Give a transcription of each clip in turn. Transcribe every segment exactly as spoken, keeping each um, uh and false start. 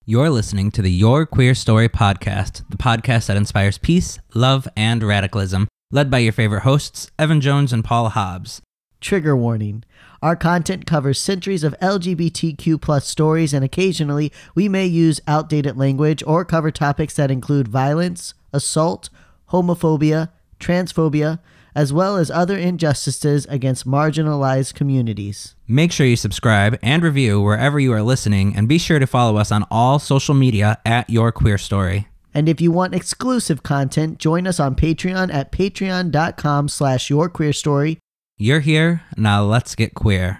You're listening to the Your Queer Story podcast, the podcast that inspires peace, love, and radicalism, led by your favorite hosts, Evan Jones and Paul Hobbs. Trigger warning. Our content covers centuries of L G B T Q plus stories, and occasionally we may use outdated language or cover topics that include violence, assault, homophobia, transphobia, as well as other injustices against marginalized communities. Make sure you subscribe and review wherever you are listening, and be sure to follow us on all social media at Your Queer Story. And if you want exclusive content, join us on Patreon at patreon.com slash yourqueerstory. You're here, now let's get queer.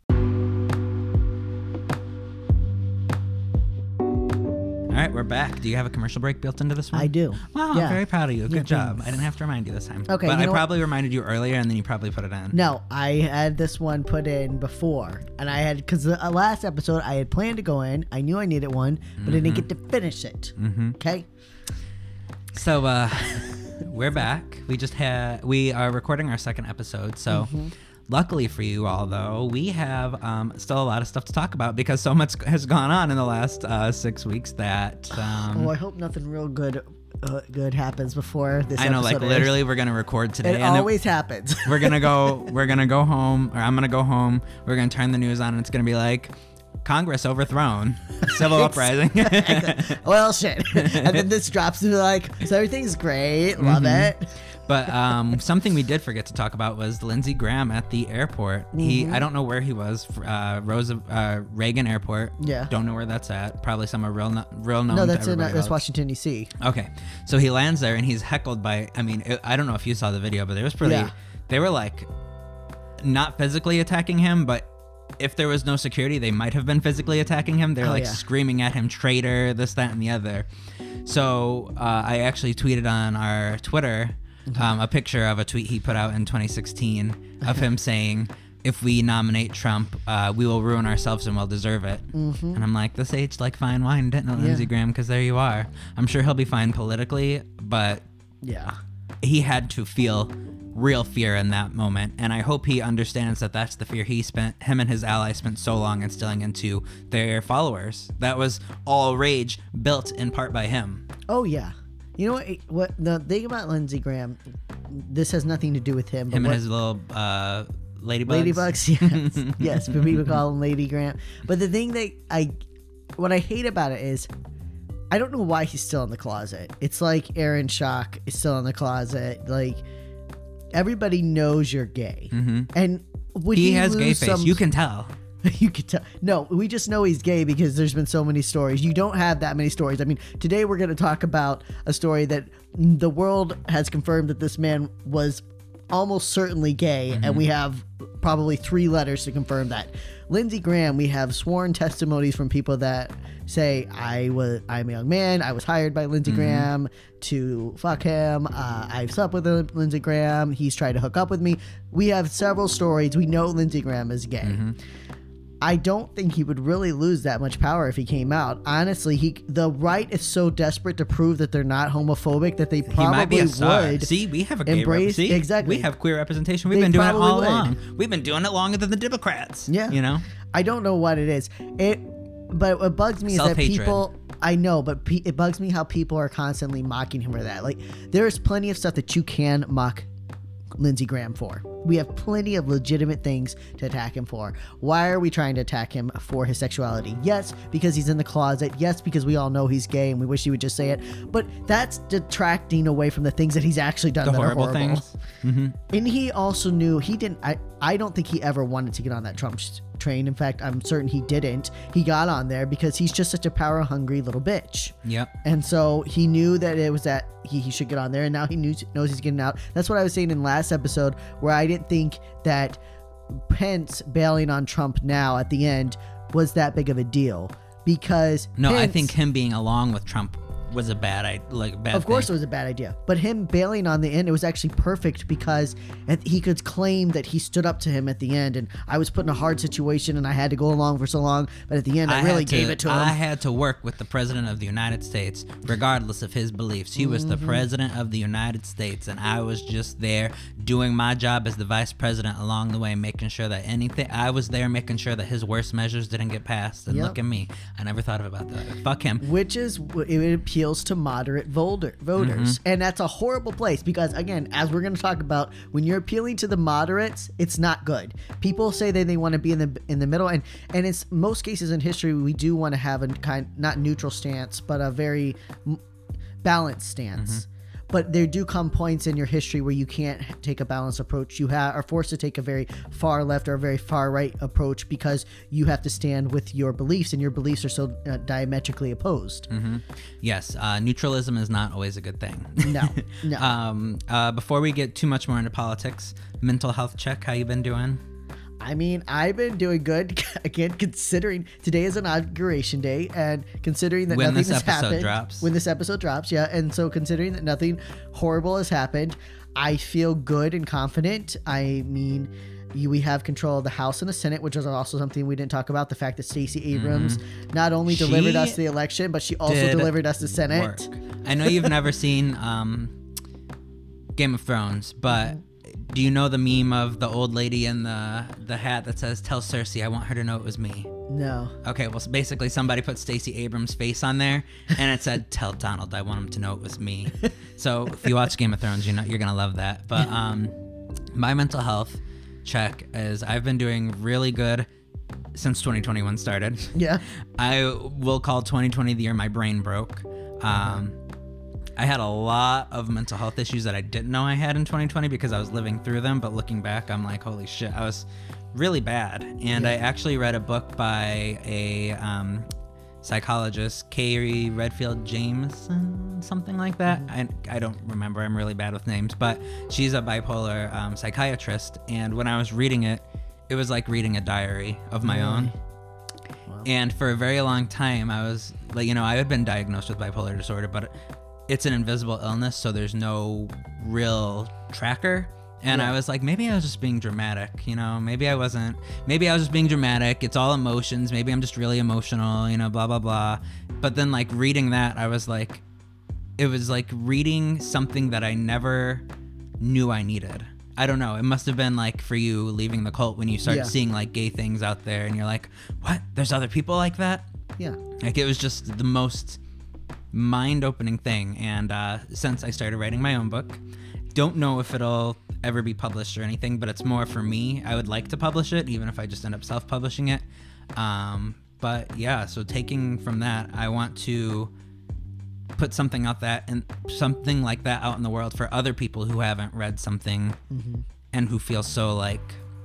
All right, we're back. Do you have a commercial break built into this one? I do. Wow, Yeah. I'm very proud of you. Good Yeah, job. thanks. I didn't have to remind you this time. Okay, But you I know probably reminded you earlier, and then you probably put it in. No, I had this one put in before, and I had, because the last episode I had planned to go in. I knew I needed one, but I didn't get to finish it. Mm-hmm. Okay? So, uh, we're back. We just had, we are recording our second episode, so... Mm-hmm. Luckily for you all, though, we have um, still a lot of stuff to talk about because so much has gone on in the last uh, six weeks that... Um, Oh, I hope nothing real good uh, good happens before this I know, like, episode literally, ends. we're going to record today. It and then always happens. We're going to go, we're going to go home, or I'm going to go home, we're going to turn the news on, and it's going to be like, Congress overthrown, civil uprising. Well, shit. And then this drops to like, so everything's great, love Mm-hmm. it. But um, something we did forget to talk about was Lindsey Graham at the airport. He, I don't know where he was. Uh, Rosa, uh, Reagan Airport. Yeah. Don't know where that's at. Probably somewhere real, no, real known. No, to that's in uh, everybody that's else. Washington, D C. Okay, so he lands there and he's heckled by. I mean, it, I don't know if you saw the video, but it was pretty. Yeah. They were like, not physically attacking him, but if there was no security, they might have been physically attacking him. They're Oh, like yeah. screaming at him, traitor, this, that, and the other. So uh, I actually tweeted on our Twitter. Um, a picture of a tweet he put out in twenty sixteen of him saying, if we nominate Trump, uh, we will ruin ourselves and we'll deserve it. Mm-hmm. And I'm like, this aged like fine wine, didn't it, Lindsey Yeah. Graham? Because there you are. I'm sure he'll be fine politically, but Yeah. he had to feel real fear in that moment. And I hope he understands that that's the fear he spent, him and his allies spent so long instilling into their followers. That was all rage built in part by him. Oh, yeah. You know what? What the thing about Lindsey Graham, this has nothing to do with him. But Him what, and his little uh, ladybugs. Ladybugs, yes. Yes, but people call him Lady Graham. But the thing that I, what I hate about it is, I don't know why he's still in the closet. It's like Aaron Schock is still in the closet. Like, everybody knows you're gay. Mm-hmm. And would He he, has gay lose face. some- You can tell. You could tell. No, we just know he's gay because there's been so many stories. You don't have that many stories. I mean, today we're going to talk about a story that the world has confirmed that this man was almost certainly gay, Mm-hmm. and we have probably three letters to confirm that. Lindsey Graham, we have sworn testimonies from people that say, I was, I'm a young man, I was hired by Lindsey Mm-hmm. Graham to fuck him, uh, I've slept with Lindsey Graham, he's tried to hook up with me. We have several stories. We know Lindsey Graham is gay. Mm-hmm. I don't think he would really lose that much power if he came out. Honestly, he the right is so desperate to prove that they're not homophobic that they He might be probably a star. would. See, we have a gay embrace- rep- See, exactly. We have queer representation. We've They been doing it probably all would. along. We've been doing it longer than the Democrats. Yeah. You know? I don't know what it is. It, but what bugs me is that Self-hatred. people. I know, but pe- it bugs me how people are constantly mocking him for that. Like, there's plenty of stuff that you can mock Lindsey Graham for. We have plenty of legitimate things to attack him for. Why are we trying to attack him for his sexuality? Yes, because he's in the closet. Yes, because we all know he's gay and we wish he would just say it. But that's detracting away from the things that he's actually done The that horrible, are horrible. things. Mm-hmm. And he also knew he didn't. I, I don't think he ever wanted to get on that Trump sh- train. In fact, I'm certain he didn't. He got on there because he's just such a power hungry little bitch. Yep. And so he knew that it was that he, he should get on there, and now he knew, knows he's getting out. That's what I was saying in last episode, where I didn't think that Pence bailing on Trump now at the end was that big of a deal, because No, I Pence- think him being along with Trump was a bad I like a bad Of course thing. it was a bad idea. But him bailing on the end, it was actually perfect because it- he could claim that he stood up to him at the end, and I was put in a hard situation and I had to go along for so long, but at the end I, really had to, gave it to him. I had to work with the president of the United States, regardless of his beliefs. He was Mm-hmm. the president of the United States, and I was just there doing my job as the vice president along the way, making sure that anything I was there, making sure that his worst measures didn't get passed. And Yep. look at me, I never thought about that. Fuck him. Which is, it appeals to moderate voter, voters. Mm-hmm. And that's a horrible place because, again, as we're going to talk about, when you're appealing to the moderates, it's not good. People say that they want to be in the in the middle. And, and in most cases in history, we do want to have a kind, not neutral stance, but a very m- balanced stance. Mm-hmm. But there do come points in your history where you can't take a balanced approach. You ha- are forced to take a very far left or a very far right approach because you have to stand with your beliefs, and your beliefs are so uh, diametrically opposed. Mm-hmm. Yes, uh, neutralism is not always a good thing. No, no. um, uh, before we get too much more into politics, mental health check. How you been doing? I mean, I've been doing good. Again, considering today is inauguration day, and considering that When nothing this has episode happened. drops. When this episode drops, yeah. And so considering that nothing horrible has happened, I feel good and confident. I mean, you, we have control of the House and the Senate, which is also something we didn't talk about. The fact that Stacey Abrams not only She delivered us the election, but she also did delivered us the Senate. Work. I know you've never seen um, Game of Thrones, but do you know the meme of the old lady in the the hat that says "Tell Cersei I want her to know it was me"? No. Okay, well, so basically somebody put Stacey Abrams' face on there, and it said, "Tell Donald I want him to know it was me." So if you watch Game of Thrones, you know you're gonna love that. But um, my mental health check is I've been doing really good since twenty twenty-one started. Yeah. I will call twenty twenty the year my brain broke. Um, I had a lot of mental health issues that I didn't know I had in twenty twenty because I was living through them. But looking back, I'm like, holy shit, I was really bad. And Yeah. I actually read a book by a um, psychologist, Carrie Redfield Jameson, something like that. I, I don't remember. I'm really bad with names. But she's a bipolar um, psychiatrist. And when I was reading it, it was like reading a diary of my own. Wow. And for a very long time, I was like, you know, I had been diagnosed with bipolar disorder, but it's an invisible illness, so there's no real tracker. And Yeah. I was like, maybe I was just being dramatic, you know, maybe I wasn't, maybe I was just being dramatic. It's all emotions. Maybe I'm just really emotional, you know, blah, blah, blah. But then like reading that, I was like, it was like reading something that I never knew I needed. I don't know. It must have been like for you leaving the cult when you start Yeah. seeing like gay things out there and you're like, what? There's other people like that? Yeah. Like it was just the most mind-opening thing. And uh, since I started writing my own book, don't know if it'll ever be published or anything, but it's more for me. I would like to publish it, even if I just end up self-publishing it. Um, but yeah, so taking from that, I want to put something out that and something like that out in the world for other people who haven't read something Mm-hmm. and who feel so like,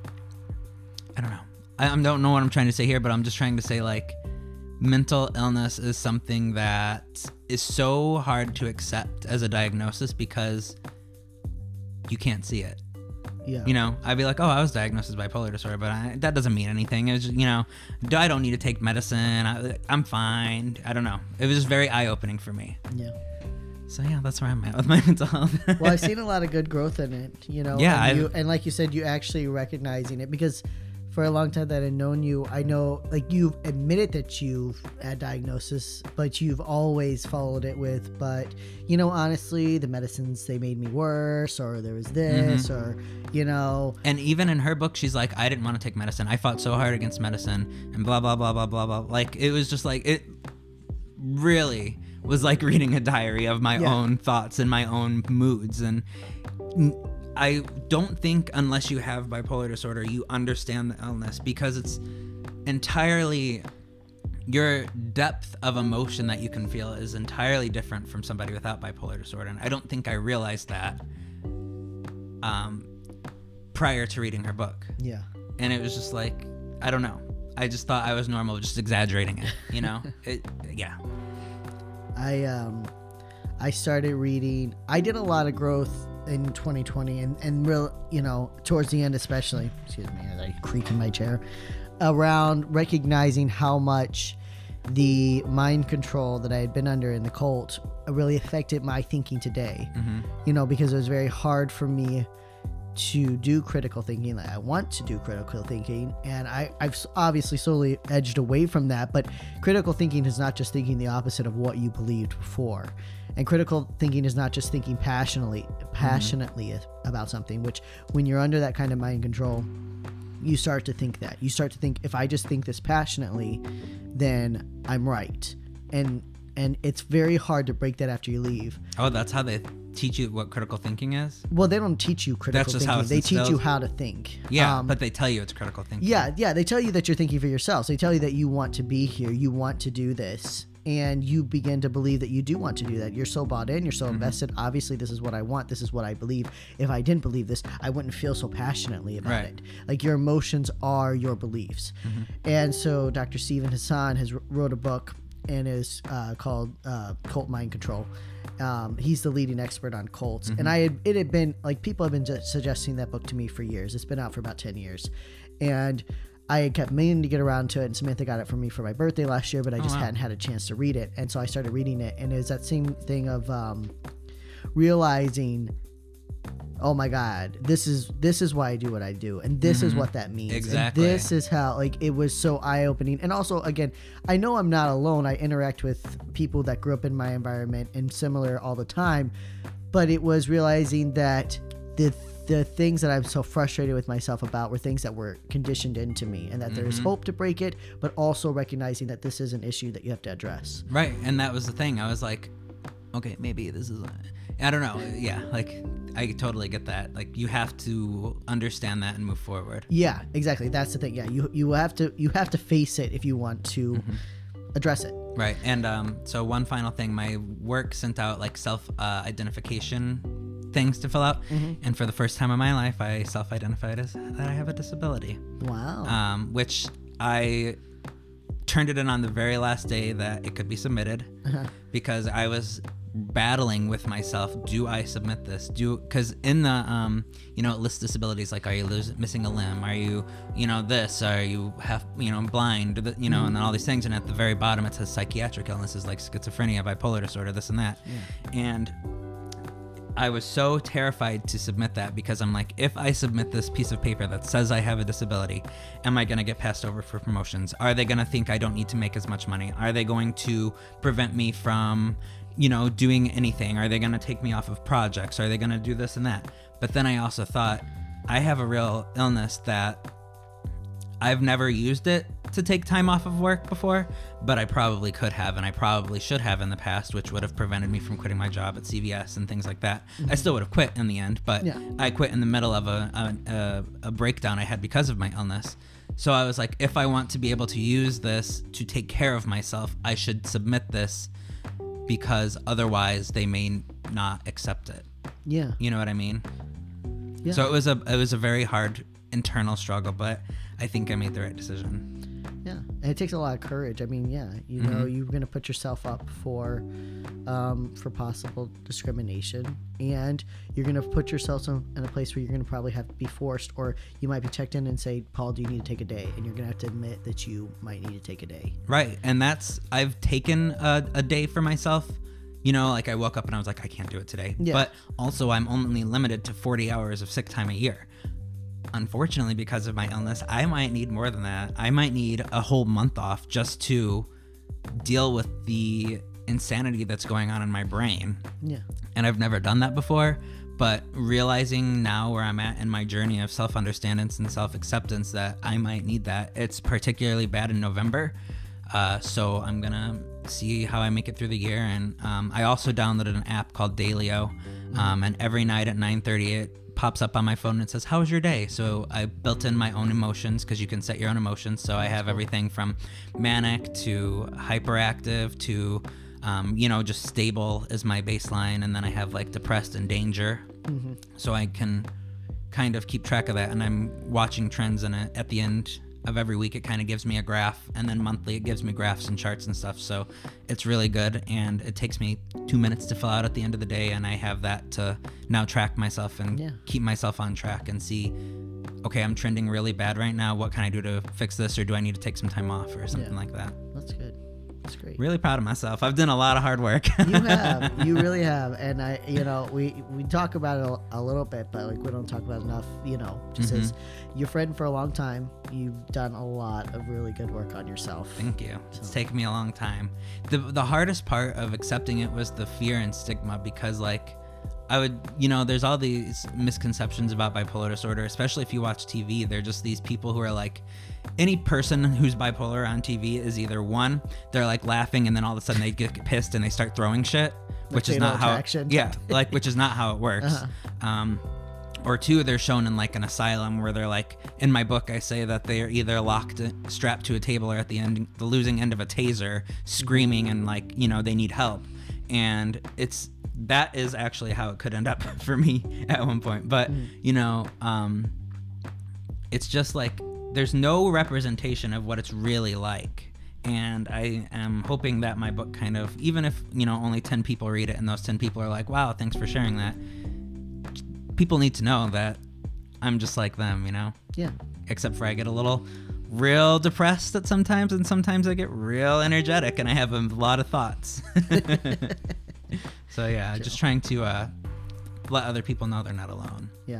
I don't know. I, I don't know what I'm trying to say here, but I'm just trying to say like mental illness is something that is so hard to accept as a diagnosis because you can't see it. Yeah. You know, I'd be like, oh, I was diagnosed with bipolar disorder, but I, that doesn't mean anything. It's just, you know, I don't need to take medicine. I, I'm fine. I don't know. It was just very eye-opening for me. Yeah. So yeah, that's where I'm at with my mental health. Well, I've seen a lot of good growth in it, you know. Yeah, and, I've- you, and like you said, you actually recognizing it because for a long time that I've known you, I know like you've admitted that you've had diagnosis, but you've always followed it with, but you know, honestly, the medicines they made me worse, or there was this, Mm-hmm. or you know, And even in her book, she's like, I didn't want to take medicine. I fought so hard against medicine and blah, blah, blah, blah, blah, blah. Like, it was just like, it really was like reading a diary of my Yeah. own thoughts and my own moods. And n- I don't think unless you have bipolar disorder, you understand the illness because it's entirely, your depth of emotion that you can feel is entirely different from somebody without bipolar disorder. And I don't think I realized that um, prior to reading her book. yeah. And it was just like, I don't know. I just thought I was normal, just exaggerating it, you know? it, yeah. I um I started reading. I did a lot of growth in twenty twenty and and real, you know, towards the end especially. Excuse me as I creak in my chair. Around recognizing how much the mind control that I had been under in the cult really affected my thinking today. Mm-hmm. You know, because it was very hard for me to do critical thinking. Like I want to do critical thinking, and I, I've obviously slowly edged away from that. But critical thinking is not just thinking the opposite of what you believed before, and critical thinking is not just thinking passionately, passionately mm-hmm. about something. Which, when you're under that kind of mind control, you start to think that. You start to think, if I just think this passionately, then I'm right, and and it's very hard to break that after you leave. Oh, that's how they teach you what critical thinking is? Well, they don't teach you critical That's just thinking. how it's They teach instilled? you how to think. Yeah, Um, but they tell you it's critical thinking. yeah, yeah. They tell you that you're thinking for yourselves. They tell you that you want to be here. You want to do this. And you begin to believe that you do want to do that. You're so bought in. You're so Mm-hmm. invested. Obviously, this is what I want. This is what I believe. If I didn't believe this, I wouldn't feel so passionately about Right. it. Like, your emotions are your beliefs. Mm-hmm. And so Doctor Stephen Hassan has wrote a book and is uh, called uh, Cult Mind Control. Um, he's the leading expert on cults, Mm-hmm. and I had, it had been like people have been just suggesting that book to me for years. It's been out for about ten years, and I had kept meaning to get around to it. And Samantha got it for me for my birthday last year, but I just wow. hadn't had a chance to read it, and so I started reading it. And it's that same thing of um, realizing, oh my God, this is this is why I do what I do, and this is what that means. Exactly. And this is how, like, it was so eye-opening. And also, again, I know I'm not alone. I interact with people that grew up in my environment and similar all the time, but it was realizing that the the things that I'm so frustrated with myself about were things that were conditioned into me, and that there's hope to break it, but also recognizing that this is an issue that you have to address. Right, and that was the thing. I was like, okay, maybe this is, a, I don't know. Yeah, like, I totally get that. Like, you have to understand that and move forward. Yeah, exactly. That's the thing. Yeah, you you have to you have to face it if you want to address it. Right, and um, so one final thing, my work sent out like self-identification things to fill out, and for the first time in my life, I self-identified as that I have a disability. Wow. Um, which I turned it in on the very last day that it could be submitted, Uh-huh. because I was battling with myself. Do I submit this? Do because in the um, you know, it lists disabilities like, are you losing, missing a limb? Are you, you know, this? Are you half, you know, blind? The- You know, and then all these things. And at the very bottom, it says psychiatric illnesses like schizophrenia, bipolar disorder, this and that. And I was so terrified to submit that, because I'm like, if I submit this piece of paper that says I have a disability, am I going to get passed over for promotions? Are they going to think I don't need to make as much money? Are they going to prevent me from, you know, doing anything? Are they going to take me off of projects? Are they going to do this and that? But then I also thought, I have a real illness that I've never used it to take time off of work before, but I probably could have, and I probably should have in the past, which would have prevented me from quitting my job at C V S and things like that. I still would have quit in the end, but Yeah. I quit in the middle of a, a, a, a breakdown I had because of my illness. So I was like, if I want to be able to use this to take care of myself, I should submit this, because otherwise they may not accept it. Yeah. You know what I mean? Yeah. So it was a it was a very hard internal struggle, but I think I made the right decision. Yeah, and it takes a lot of courage. I mean, yeah, you know, you're gonna put yourself up for, um, for possible discrimination, and you're gonna put yourself in, in a place where you're gonna probably have to be forced, or you might be checked in and say, Paul, do you need to take a day? And you're gonna have to admit that you might need to take a day. Right, and that's I've taken a, a day for myself. You know, like I woke up and I was like, I can't do it today. Yeah. But also, I'm only limited to forty hours of sick time a year. Unfortunately, because of my illness, I might need more than that. I might need a whole month off just to deal with the insanity that's going on in my brain. Yeah. And I've never done that before, but realizing now where I'm at in my journey of self-understanding and self-acceptance that I might need that. It's particularly bad in November, uh, so I'm gonna see how I make it through the year. And um, I also downloaded an app called Dailyo, um, and every night at nine thirty it pops up on my phone and it says, how was your day? So I built in my own emotions, because you can set your own emotions. So I have everything from manic to hyperactive to um, you know, just stable is my baseline, and then I have like depressed and danger. Mm-hmm. So I can kind of keep track of that, and I'm watching trends, and at the end of every week it kind of gives me a graph, and then monthly it gives me graphs and charts and stuff. So it's really good, and it takes me two minutes to fill out at the end of the day, and I have that to now track myself and Yeah. keep myself on track and see, okay, I'm trending really bad right now, what can I do to fix this, or do I need to take some time off or something Yeah. like that? That's good. It's great. Really proud of myself. I've done a lot of hard work. You have. You really have. And I, you know, we, we talk about it a, a little bit, but like we don't talk about it enough, you know, just Mhm. as your friend for a long time, you've done a lot of really good work on yourself. Thank you. It's So- taken me a long time. The the hardest part of accepting it was the fear and stigma, because like I would, you know, there's all these misconceptions about bipolar disorder, especially if you watch T V. They're just these people who are like, any person who's bipolar on T V is either one, they're like laughing and then all of a sudden they get pissed and they start throwing shit, which is Fatal not how, Attraction. yeah, like, which is not how it works. Uh-huh. Um, or two, they're shown in like an asylum where they're like, in my book, I say that they are either locked, strapped to a table, or at the end, the losing end of a taser, screaming and like, you know, they need help. And it's, that is actually how it could end up for me at one point. But, you know, um, it's just like, there's no representation of what it's really like. And I am hoping that my book kind of, even if, you know, only ten people read it and those ten people are like, wow, thanks for sharing that. People need to know that I'm just like them, you know? Yeah. Except for I get a little real depressed at sometimes, and sometimes I get real energetic and I have a lot of thoughts. So yeah, just trying to uh, let other people know they're not alone. Yeah.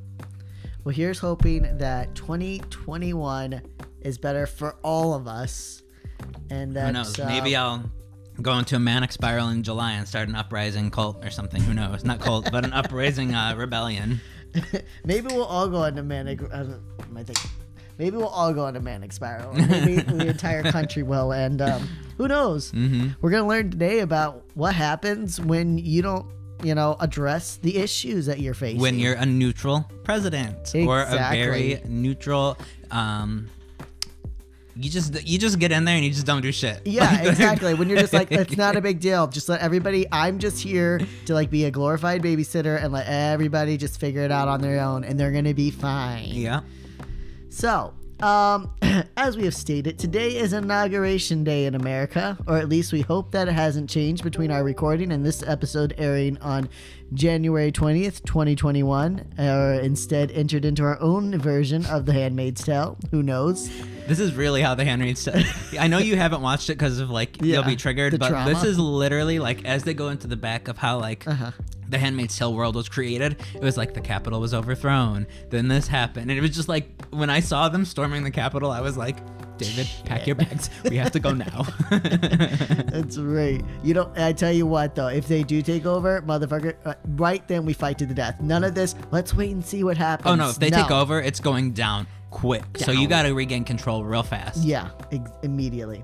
Well, here's hoping that twenty twenty-one is better for all of us. And that Who knows? uh, Maybe I'll go into a manic spiral in July and start an uprising cult or something. Who knows? Not cult, but an uprising uh, rebellion. maybe we'll all go into manic. Uh, my thing. Maybe we'll all go into manic spiral. Maybe the entire country will. And um, who knows? Mm-hmm. We're gonna learn today about what happens when you don't, you know, address the issues that you're facing. When you're a neutral president or a Exactly. very neutral, um, you just you just get in there and you just don't do shit. Yeah, Like, exactly. When you're just like, it's not a big deal. Just let everybody, I'm just here to like be a glorified babysitter and let everybody just figure it out on their own and they're going to be fine. Yeah. So, um, as we have stated, today is Inauguration Day in America, or at least we hope that it hasn't changed between our recording and this episode airing on January twentieth, twenty twenty-one, or instead entered into our own version of The Handmaid's Tale. Who knows? This is really how The Handmaid's Tale. I know you haven't watched it because of like Yeah, you'll be triggered, the but trauma. this is literally like as they go into the back of how like Uh-huh. The Handmaid's Tale world was created. It was like the Capitol was overthrown. Then this happened, and it was just like when I saw them storming the Capitol, I was like, David, pack your bags. We have to go now. That's right. You don't. I tell you what, though, if they do take over, motherfucker, uh, right then we fight to the death. None of this. Let's wait and see what happens. Oh no, if they No. take over, it's going down quick. So you Down. got to regain control real fast. Yeah, ex- immediately.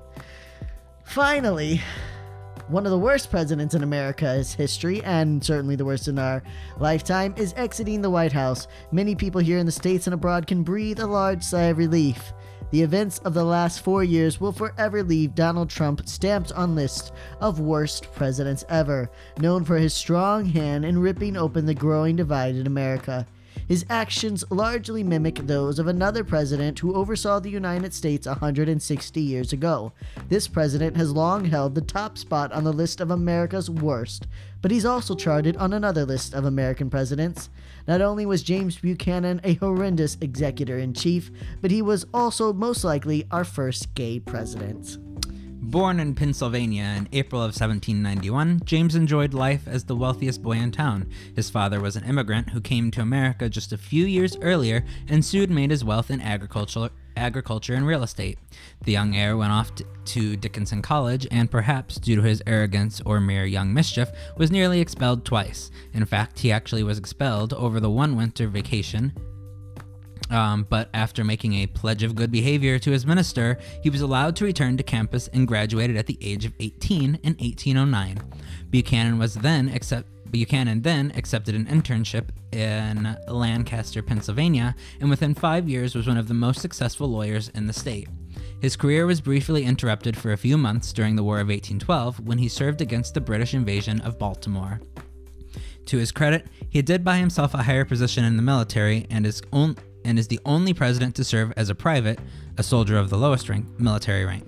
Finally, one of the worst presidents in America's history, and certainly the worst in our lifetime, is exiting the White House. Many people here in the States and abroad can breathe a large sigh of relief. The events of the last four years will forever leave Donald Trump stamped on list of worst presidents ever, known for his strong hand in ripping open the growing divide in America. His actions largely mimic those of another president who oversaw the United States one hundred sixty years ago. This president has long held the top spot on the list of America's worst, but he's also charted on another list of American presidents. Not only was James Buchanan a horrendous executor-in-chief, but he was also most likely our first gay president. Born in Pennsylvania in April of seventeen ninety-one, James enjoyed life as the wealthiest boy in town. His father was an immigrant who came to America just a few years earlier and soon made his wealth in agriculture, agriculture and real estate. The young heir went off t- to Dickinson College and, perhaps due to his arrogance or mere young mischief, was nearly expelled twice. In fact, he actually was expelled over the one winter vacation. Um, but after making a pledge of good behavior to his minister, he was allowed to return to campus and graduated at the age of eighteen in eighteen oh nine. Buchanan was then accept Buchanan then accepted an internship in Lancaster, Pennsylvania, and within five years was one of the most successful lawyers in the state. His career was briefly interrupted for a few months during the War of eighteen twelve when he served against the British invasion of Baltimore. To his credit, he did buy himself a higher position in the military and is on, and is the only president to serve as a private, a soldier of the lowest rank, military rank.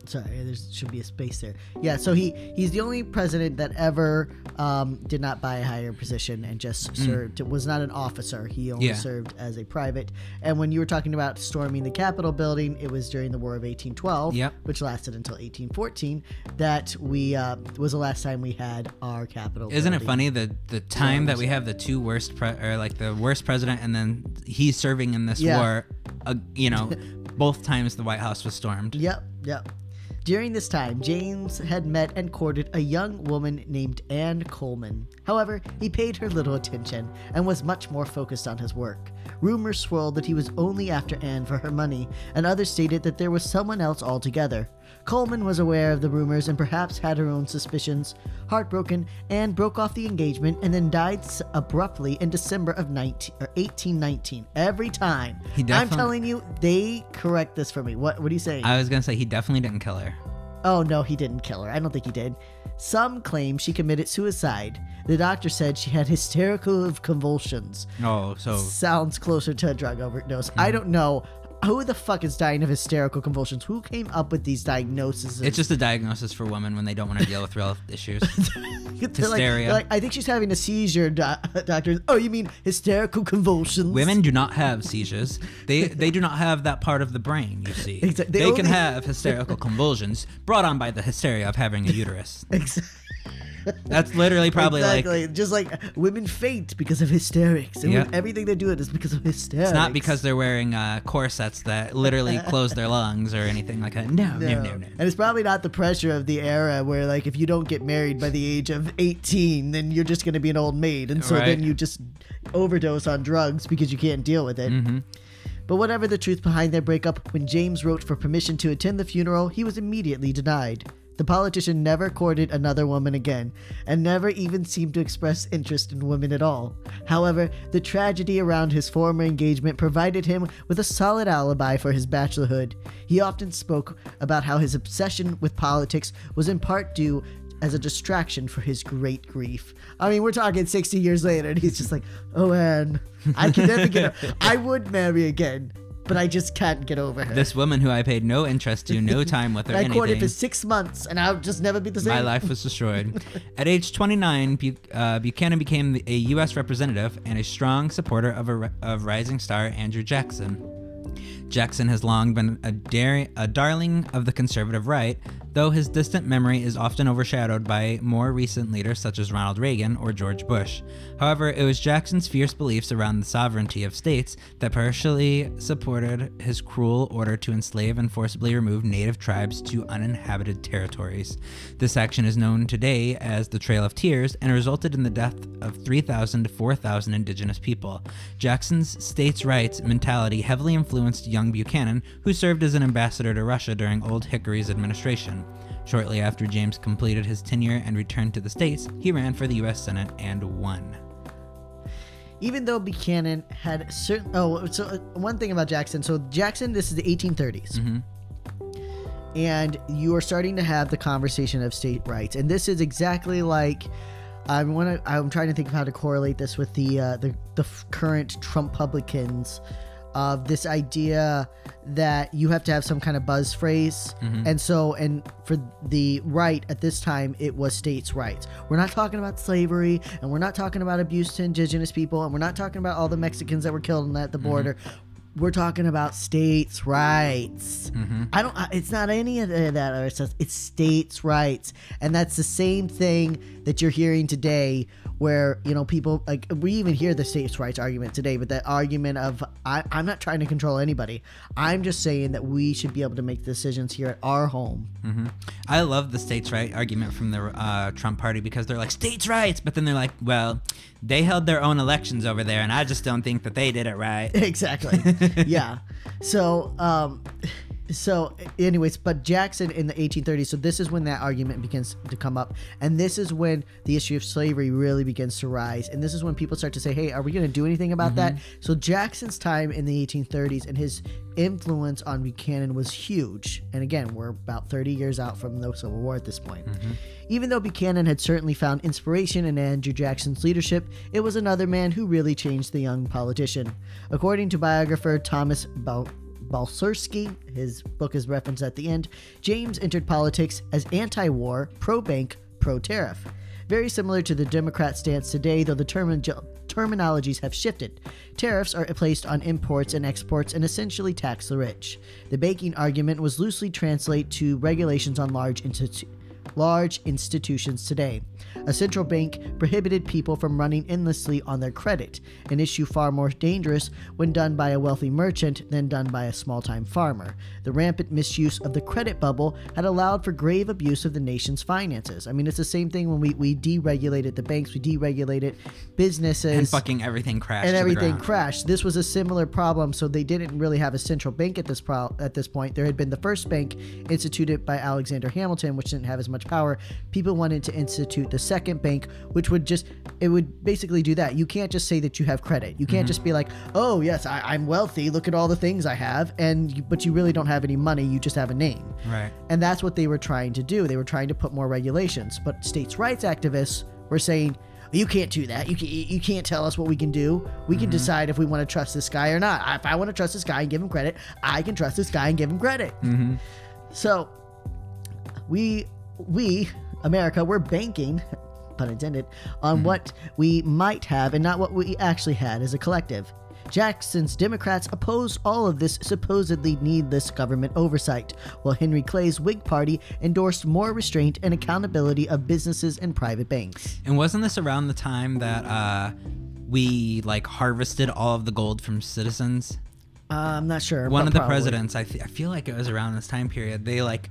Sorry, there should be a space there. Yeah, so he he's the only president that ever um, did not buy a higher position and just Mm. served. Was not an officer. He only Yeah. served as a private. And when you were talking about storming the Capitol building, it was during the War of eighteen twelve, Yep. which lasted until eighteen fourteen. That we uh, was the last time we had our Capitol. Isn't it building. funny the the time that we have the two worst pre- or like the worst president and then he's serving in this Yeah. war, uh, you know, both times the White House was stormed. Yep, yep. During this time, James had met and courted a young woman named Anne Coleman. However, he paid her little attention and was much more focused on his work. Rumors swirled that he was only after Anne for her money, and others stated that there was someone else altogether. Coleman was aware of the rumors and perhaps had her own suspicions. Heartbroken, Anne broke off the engagement and then died s- abruptly in December of nineteen, or eighteen nineteen. Every time. He I'm definitely- telling you, they correct this for me. What, what are you saying? I was gonna say he definitely didn't kill her. Oh, no, he didn't kill her. I don't think he did. Some claim she committed suicide. The doctor said she had hysterical convulsions. Oh, so Sounds closer to a drug overdose. I don't know. Who the fuck is dying of hysterical convulsions? Who came up with these diagnoses? it's just a diagnosis for women when they don't want to deal with real issues. They're like- hysteria. they're like, I think she's having a seizure, doc- doctor. Oh, you mean hysterical convulsions? Women do not have seizures. They they do not have that part of the brain, you see. Exact- They, they can only- have hysterical convulsions brought on by the hysteria of having a uterus. Exactly. That's literally probably exactly. like Just like women faint because of hysterics. And Yeah. when everything they're doing is because of hysterics. it's not because they're wearing uh, corsets that literally close their lungs or anything like that. No, no, no, no. And it's probably not the pressure of the era where, like, if you don't get married by the age of eighteen, then you're just going to be an old maid. And so Right. then you just overdose on drugs because you can't deal with it. Mm-hmm. But whatever the truth behind their breakup, when James wrote for permission to attend the funeral, he was immediately denied. The politician never courted another woman again, and never even seemed to express interest in women at all. However, the tragedy around his former engagement provided him with a solid alibi for his bachelorhood. He often spoke about how his obsession with politics was in part due as a distraction for his great grief. I mean, we're talking sixty years later, and he's just like, oh, Anne, I can never get her. I would marry again, but I just can't get over her. This woman who I paid no interest to, no time with her, I courted anything. for six months, and I'll just never be the same. My life was destroyed. At age twenty-nine, Bu- uh, Buchanan became the- a U S representative and a strong supporter of, a, ri- of rising star Andrew Jackson. Jackson has long been a, dar- a darling of the conservative right, though his distant memory is often overshadowed by more recent leaders such as Ronald Reagan or George Bush. However, it was Jackson's fierce beliefs around the sovereignty of states that partially supported his cruel order to enslave and forcibly remove native tribes to uninhabited territories. This action is known today as the Trail of Tears and resulted in the death of three thousand to four thousand indigenous people. Jackson's states' rights mentality heavily influenced young Buchanan, who served as an ambassador to Russia during Old Hickory's administration. Shortly after James completed his tenure and returned to the States, he ran for the U S Senate and won. Even though Buchanan had certain... Oh, so uh, one thing about Jackson. So Jackson, this is the eighteen thirties. Mm-hmm. And you are starting to have the conversation of state rights. And this is exactly like... I want to. I'm trying to think of how to correlate this with the uh, the the f- current Trump-publicans of this idea that you have to have some kind of buzz phrase. Mhm. And so, and for the right at this time, it was states' rights. We're not talking about slavery, and we're not talking about abuse to indigenous people, and we're not talking about all the Mexicans that were killed at the border. We're talking about states' rights. Mhm. I don't. I- It's not any of that other stuff. It's states' rights, and that's the same thing that you're hearing today, where you know people like we even hear the states' rights argument today, but that argument of I, I'm not trying to control anybody. I'm just saying that we should be able to make decisions here at our home. hmm I love the states' right argument from the uh, Trump party because they're like states' rights, but then they're like, well, they held their own elections over there, and I just don't think that they did it right. Exactly. Yeah. So, um, so anyways, but Jackson in the eighteen thirties, so this is when that argument begins to come up. And this is when the issue of slavery really begins to rise. And this is when people start to say, hey, are we going to do anything about that? So Jackson's time in the eighteen thirties and his influence on Buchanan was huge. And again, we're about thirty years out from the Civil War at this point. Even though Buchanan had certainly found inspiration in Andrew Jackson's leadership, it was another man who really changed the young politician. According to biographer Thomas Bal- Balcerski, his book is referenced at the end, James entered politics as anti-war, pro-bank, pro-tariff. Very similar to the Democrat stance today, though the term- terminologies have shifted. Tariffs are placed on imports and exports and essentially tax the rich. The banking argument was loosely translated to regulations on large institutions. Large institutions today. A central bank prohibited people from running endlessly on their credit, an issue far more dangerous when done by a wealthy merchant than done by a small-time farmer. The rampant misuse of the credit bubble had allowed for grave abuse of the nation's finances. I mean, it's the same thing when we, we deregulated the banks, we deregulated businesses. And fucking everything crashed. And to the everything ground. crashed. This was a similar problem, so they didn't really have a central bank at this pro- at this point. There had been the first bank instituted by Alexander Hamilton, which didn't have as much power. People wanted to institute the second bank, which would just, it would basically do that. You can't just say that you have credit. You can't mm-hmm. just be like, oh yes, I, I'm wealthy, look at all the things I have, and you, but you really don't have any money, you just have a name. Right. And that's what they were trying to do. They were trying to put more regulations, but states' rights activists were saying, you can't do that. You, can, you can't tell us what we can do. We can mm-hmm. decide if we want to trust this guy or not. If I want to trust this guy and give him credit, I can trust this guy and give him credit. Mm-hmm. So we... we, America, we're banking, pun intended, on mm-hmm. what we might have and not what we actually had as a collective. Jackson's Democrats opposed all of this supposedly needless government oversight, while Henry Clay's Whig Party endorsed more restraint and accountability of businesses and private banks. And wasn't this around the time that uh, we like harvested all of the gold from citizens? Uh, I'm not sure. One of the probably. presidents, I, th- I feel like it was around this time period, they like...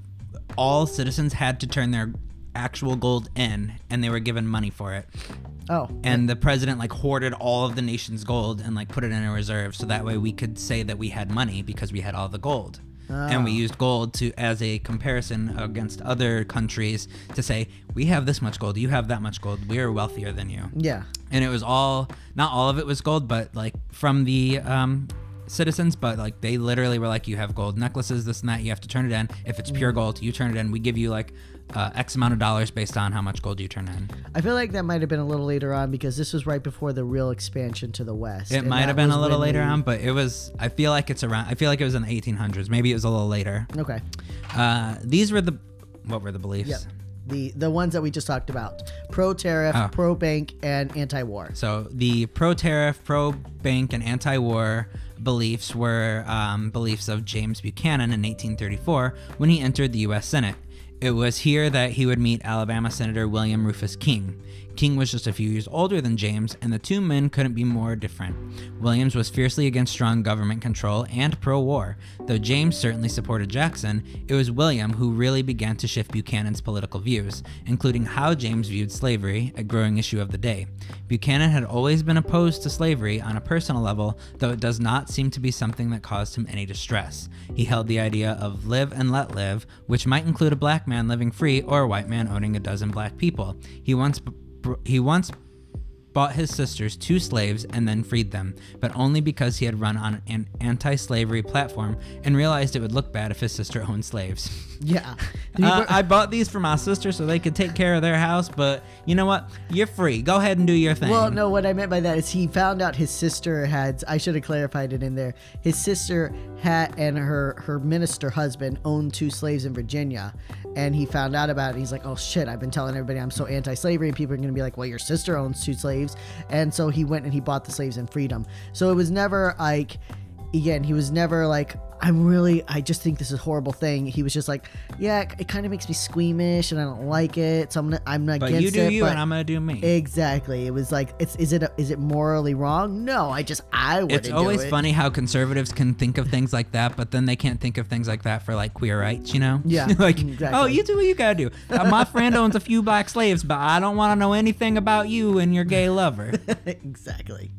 all citizens had to turn their actual gold in, and they were given money for it. Oh. And the president like hoarded all of the nation's gold and like put it in a reserve, so that way we could say that we had money because we had all the gold. Oh. And we used gold to as a comparison against other countries to say, we have this much gold, you have that much gold, we are wealthier than you. Yeah. And it was all, not all of it was gold, but like from the um citizens, but like they literally were like, you have gold necklaces, this and that, you have to turn it in. If it's pure gold, you turn it in. We give you like uh, X amount of dollars based on how much gold you turn in. I feel like that might have been a little later on because this was right before the real expansion to the west. It might have been a little later we... on, but it was, I feel like it's around, I feel like it was in the eighteen hundreds. Maybe it was a little later. Okay. Uh, these were the, what were the beliefs? Yep. The, the ones that we just talked about. Pro-tariff, oh. pro-bank, and anti-war. So the pro-tariff, pro-bank, and anti-war beliefs were um, beliefs of James Buchanan in eighteen thirty-four when he entered the U S Senate. It was here that he would meet Alabama Senator William Rufus King. King was just a few years older than James, and the two men couldn't be more different. Williams was fiercely against strong government control and pro-war. Though James certainly supported Jackson, it was William who really began to shift Buchanan's political views, including how James viewed slavery, a growing issue of the day. Buchanan had always been opposed to slavery on a personal level, though it does not seem to be something that caused him any distress. He held the idea of live and let live, which might include a black man living free or a white man owning a dozen black people. He once He once bought his sisters two slaves and then freed them, but only because he had run on an anti-slavery platform and realized it would look bad if his sister owned slaves. Yeah. Uh, I bought these for my sister so they could take care of their house, but you know what? You're free. Go ahead and do your thing. Well, no, what I meant by that is he found out his sister had, I should have clarified it in there, his sister had, and her, her minister husband owned two slaves in Virginia, and he found out about it. He's like, oh shit, I've been telling everybody I'm so anti-slavery, and people are going to be like, well, your sister owns two slaves. And so he went and he bought the slaves and freed them. So it was never like, again, he was never like, I'm really, I just think this is a horrible thing. He was just like, yeah, it kind of makes me squeamish and I don't like it. So I'm not, I'm not but against it. But you do it, you and I'm going to do me. Exactly. It was like, it's, is it, a, is it morally wrong? No, I just, I wouldn't It's always do it. funny how conservatives can think of things like that, but then they can't think of things like that for like queer rights, you know? Yeah. Like, exactly. oh, you do what you got to do. Uh, my friend owns a few black slaves, but I don't want to know anything about you and your gay lover. Exactly.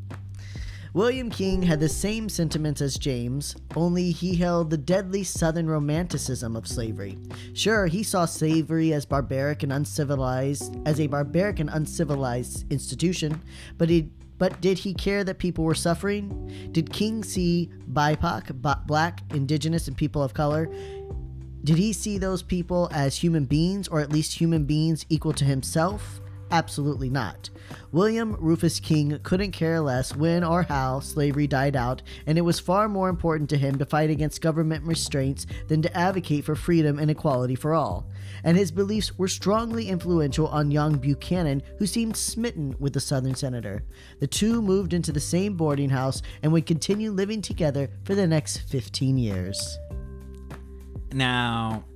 William King had the same sentiments as James, only he held the deadly Southern romanticism of slavery. Sure, he saw slavery as barbaric and uncivilized, as a barbaric and uncivilized institution, but he, but did he care that people were suffering? Did King see B I P O C, Black, Indigenous, and people of color? Did he see those people as human beings, or at least human beings equal to himself? Absolutely not. William Rufus King couldn't care less when or how slavery died out, and it was far more important to him to fight against government restraints than to advocate for freedom and equality for all. And his beliefs were strongly influential on young Buchanan, who seemed smitten with the Southern senator. The two moved into the same boarding house and would continue living together for the next fifteen years. Now,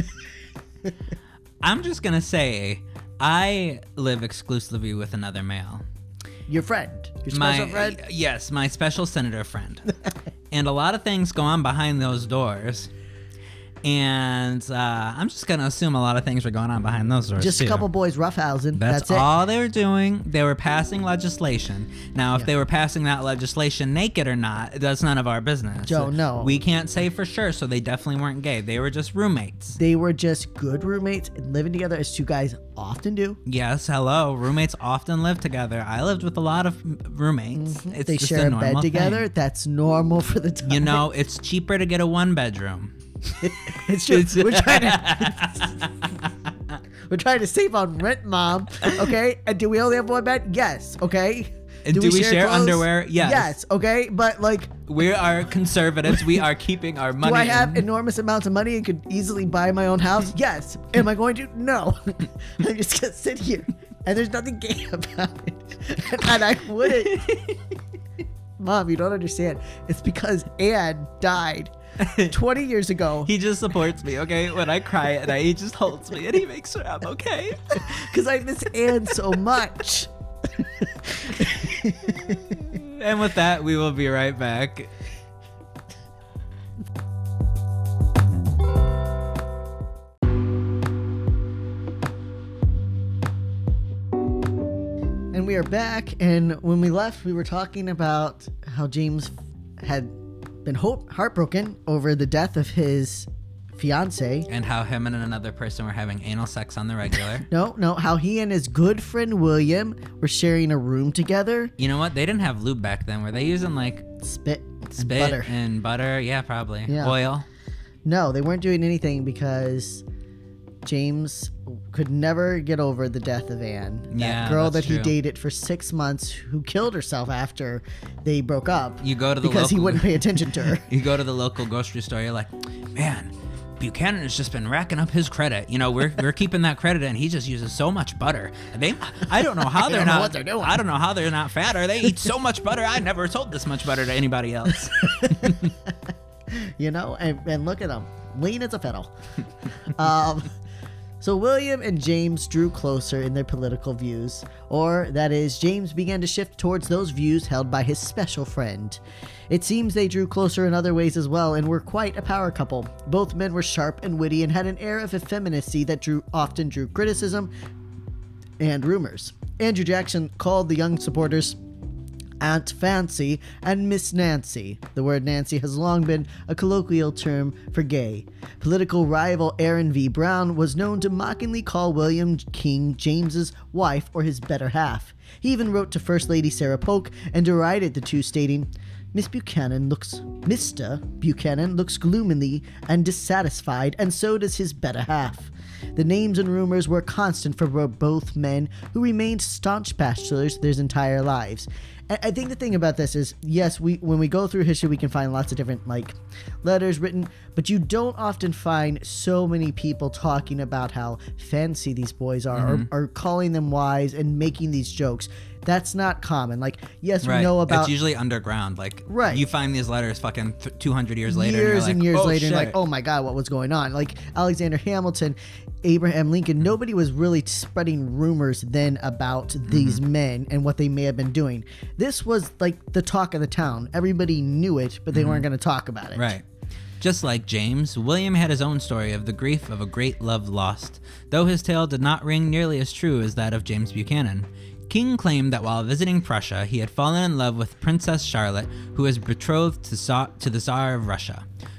I'm just going to say, I live exclusively with another male. Your friend. Your my, special friend? Yes, my special senator friend. And a lot of things go on behind those doors. And uh, I'm just going to assume a lot of things were going on behind those doors, Just too. a couple boys roughhousing. That's, That's it. all they were doing. They were passing legislation. Now, if Yeah. they were passing that legislation naked or not, that's none of our business. Joe, no. We can't say for sure, so they definitely weren't gay. They were just roommates. They were just good roommates and living together as two guys often do. Yes, hello. Roommates often live together. I lived with a lot of m- roommates. Mm-hmm. It's They just share a a bed normal together. thing. That's normal for the time. You know, it's cheaper to get a one bedroom. It's true. We're trying to we're trying to save on rent, Mom. Okay, and do we only have one bed? Yes. Okay. And do we share clothes? underwear? Yes. Yes. Okay, but like, We are conservatives. We are keeping our money. do I have in. enormous amounts of money and could easily buy my own house? Yes. Am I going to? No. I'm just gonna sit here, and there's nothing gay about it, and I wouldn't. Mom, you don't understand. It's because Anne died twenty years ago. He just supports me, okay? When I cry and I, he just holds me and he makes sure I'm okay. Because I miss Anne so much. And with that, we will be right back. And we are back, and when we left, we were talking about how James had been ho- heartbroken over the death of his fiance. And how him and another person were having anal sex on the regular. No, no, how he and his good friend William were sharing a room together. You know what? They didn't have lube back then. Were they using like Spit, and spit butter. and butter? Yeah, probably. Yeah. Oil. No, they weren't doing anything because James could never get over the death of Anne. That Yeah, girl that's that he true. dated for six months who killed herself after they broke up. You go to the because he local- wouldn't pay attention to her. You go to the local grocery store, you're like, man, Buchanan has just been racking up his credit. You know, we're we're keeping that credit, and he just uses so much butter. They, I don't know how they're don't know not. what they're doing. I don't know how they're not fatter. They eat so much butter. I never sold this much butter to anybody else. You know, and, and look at him, lean as a fiddle. um, so William and James drew closer in their political views, or that is, James began to shift towards those views held by his special friend. It seems they drew closer in other ways as well, and were quite a power couple. Both men were sharp and witty and had an air of effeminacy that drew often drew criticism and rumors. Andrew Jackson called the young supporters Aunt Fancy and Miss Nancy. The word Nancy has long been a colloquial term for gay. Political rival Aaron V. Brown was known to mockingly call William King James's wife or his better half. He even wrote to First Lady Sarah Polk and derided the two, stating, Miss Buchanan looks, Mister Buchanan looks gloomily and dissatisfied, and so does his better half. The names and rumors were constant for both men, who remained staunch bachelors their entire lives. I I think the thing about this is, yes, we when we go through history, we can find lots of different like letters written, but you don't often find so many people talking about how fancy these boys are, Mm-hmm. or, or calling them wise and making these jokes. That's not common. Like, yes, Right. we know about It's usually underground. Like, Right. you find these letters fucking th- two hundred years later. years and, and you're years like, oh, later, and shit. like, oh my God, what was going on? Like Alexander Hamilton, Abraham Lincoln, nobody was really spreading rumors then about these Mm-hmm. men and what they may have been doing. This was like the talk of the town. Everybody knew it, but they weren't going to talk about it. Mm-hmm. Right. Just like James, William had his own story of the grief of a great love lost, though his tale did not ring nearly as true as that of James Buchanan. King claimed that while visiting Prussia, he had fallen in love with Princess Charlotte, who was betrothed to, Tsar- to the Tsar of Russia.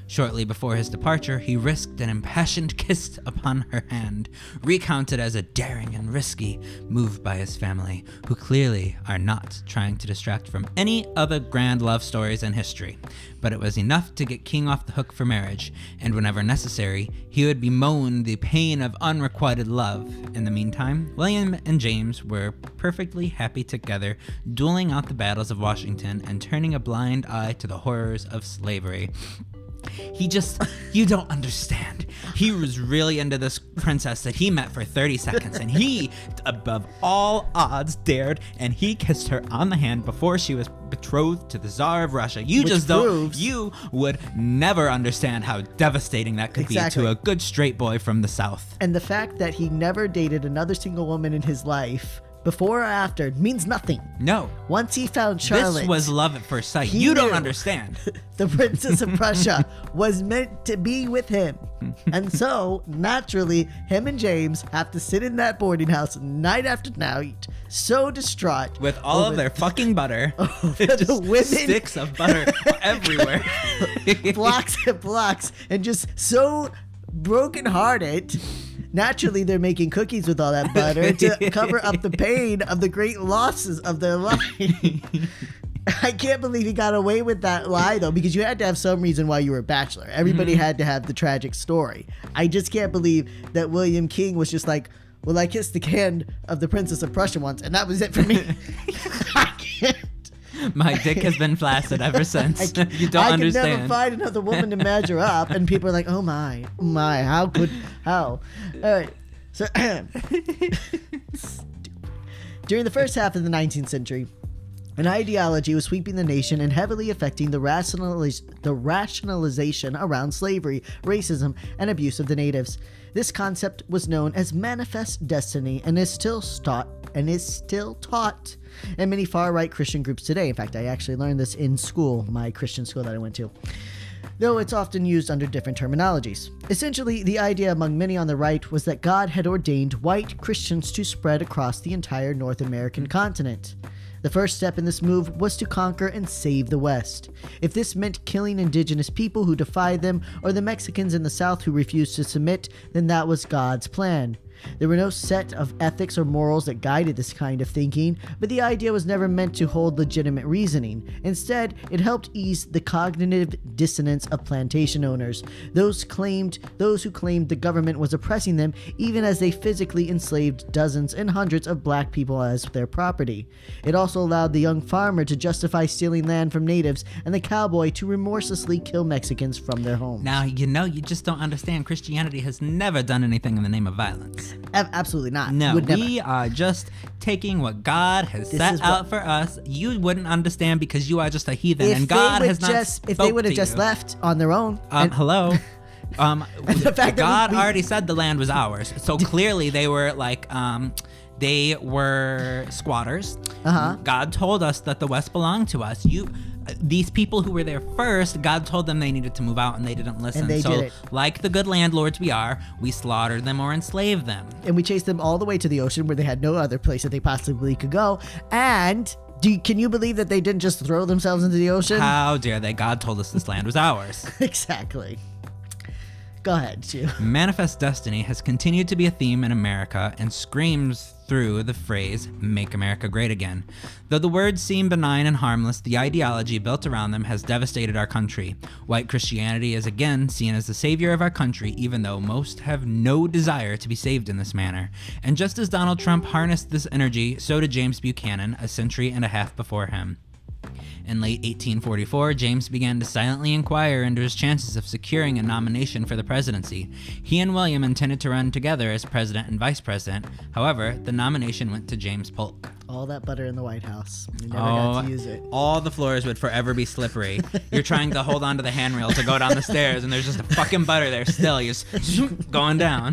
Shortly before his departure, he risked an impassioned kiss upon her hand, recounted as a daring and risky move by his family, who clearly are not trying to distract from any other grand love stories in history. But it was enough to get King off the hook for marriage, and whenever necessary, he would bemoan the pain of unrequited love. In the meantime, William and James were perfectly happy together, dueling out the battles of Washington and turning a blind eye to the horrors of slavery. He just, you don't understand. He was really into this princess that he met for thirty seconds, and he, above all odds, dared, and he kissed her on the hand before she was betrothed to the Tsar of Russia. You Which just proves- don't, you would never understand how devastating that could Exactly. be to a good straight boy from the South. And the fact that he never dated another single woman in his life, before or after, means nothing. No. Once he found Charlotte, This was love at first sight. he You don't knew. understand. the Princess of Prussia was meant to be with him. And so, naturally, him and James have to sit in that boarding house night after night, so distraught. With all over of their fucking butter. the Just women- sticks of butter everywhere. blocks and blocks, and just so brokenhearted. Naturally, they're making cookies with all that butter to cover up the pain of the great losses of their life. I can't believe he got away with that lie, though, because you had to have some reason why you were a bachelor. Everybody Mm-hmm. had to have the tragic story. I just can't believe that William King was just like, well, I kissed the hand of the Princess of Prussia once, and that was it for me. I can't. My dick has been flaccid ever since. I, can- You don't I understand. could never find another woman to measure up, and people are like, "Oh my, oh my, how could, how?" All right, so during the first half of the nineteenth century, an ideology was sweeping the nation and heavily affecting the rationalis- the rationalization around slavery, racism, and abuse of the natives. This concept was known as manifest destiny and is still taught and is still taught in many far-right Christian groups today. In fact, I actually learned this in school, my Christian school that I went to, though it's often used under different terminologies. Essentially, the idea among many on the right was that God had ordained white Christians to spread across the entire North American continent. The first step in this move was to conquer and save the West. If this meant killing indigenous people who defied them, or the Mexicans in the South who refused to submit, then that was God's plan. There were no set of ethics or morals that guided this kind of thinking, but the idea was never meant to hold legitimate reasoning. Instead, it helped ease the cognitive dissonance of plantation owners, those claimed those who claimed the government was oppressing them, even as they physically enslaved dozens and hundreds of black people as their property. It also allowed the young farmer to justify stealing land from natives and the cowboy to remorselessly kill Mexicans from their homes. Now, you know, you just don't understand. Christianity has never done anything in the name of violence. A- absolutely not. No, Would never. we are just taking what God has This set is what- out for us. You wouldn't understand because you are just a heathen, If and they God would has not just, if spoke they would have to just you. left on their own, Um, and- hello. Um, the fact that God we- we- already said the land was ours, so clearly they were like, um, they were squatters. Uh-huh. God told us that the West belonged to us. You, these people who were there first, God told them they needed to move out, and they didn't listen. And they so, did it. like the good landlords we are, we slaughtered them or enslaved them. and we chased them all the way to the ocean where they had no other place that they possibly could go. And do you, can you believe that they didn't just throw themselves into the ocean? How dare they? God told us this land was ours. Exactly. Go ahead, Chu. Manifest destiny has continued to be a theme in America and screams through the phrase, "Make America Great Again." Though the words seem benign and harmless, the ideology built around them has devastated our country. White Christianity is again seen as the savior of our country, even though most have no desire to be saved in this manner. And just as Donald Trump harnessed this energy, so did James Buchanan a century and a half before him. In late eighteen forty-four, James began to silently inquire into his chances of securing a nomination for the presidency. He and William intended to run together as president and vice president. However, the nomination went to James Polk. All that butter in the White House. We never Oh, got to use it. all the floors would forever be slippery. You're trying to hold onto the handrail to go down the stairs, and there's just a fucking butter there still. You're just going down.